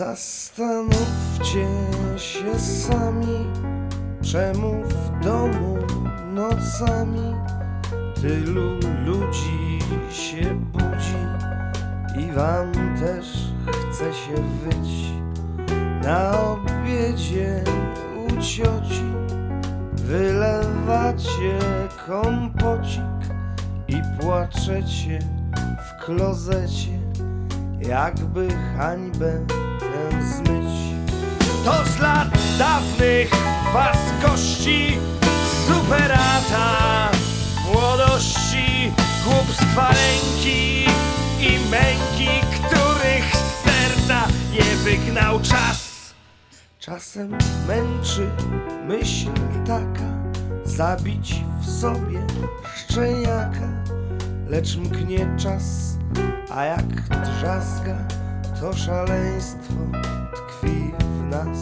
Zastanówcie się sami, czemu w domu nocami tylu ludzi się budzi i wam też chce się wyć. Na obiedzie u cioci wylewacie kompocik i płaczecie w klozecie, jakby hańbę tę zmyć. To z lat dawnych was kości, superata młodości, głupstwa ręki i męki, których z serca nie wygnał czas. Czasem męczy myśl taka, zabić w sobie szczeniaka, lecz mknie czas, a jak drzazga, to szaleństwo tkwi w nas.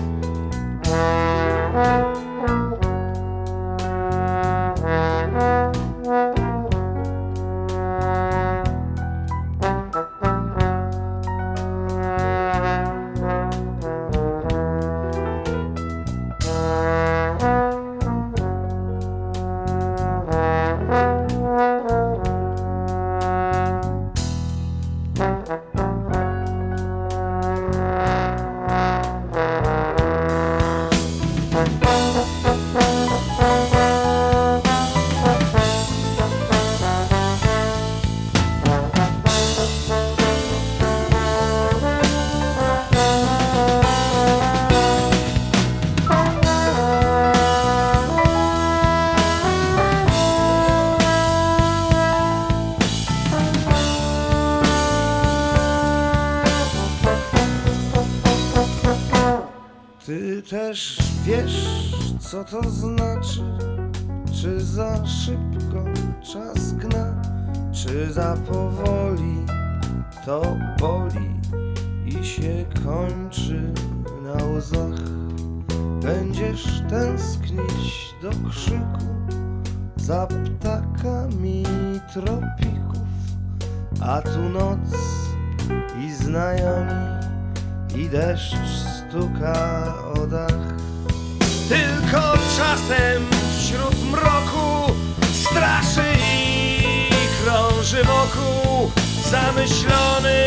Ty też wiesz, co to znaczy, czy za szybko czas gna, czy za powoli to boli i się kończy na łzach. Będziesz tęsknić do krzyku za ptakami tropików, a tu noc i znajomi i deszcz stuka o dach. Tylko czasem wśród mroku straszy i krąży wokół zamyślony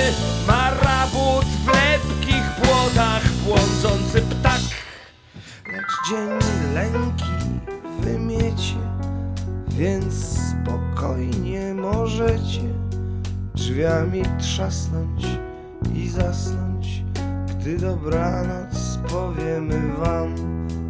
marabut w lepkich błotach błądzący ptak. Lecz dzień lęki wymiecie, więc spokojnie możecie drzwiami trzasnąć i zasnąć, gdy dobranoc powiemy wam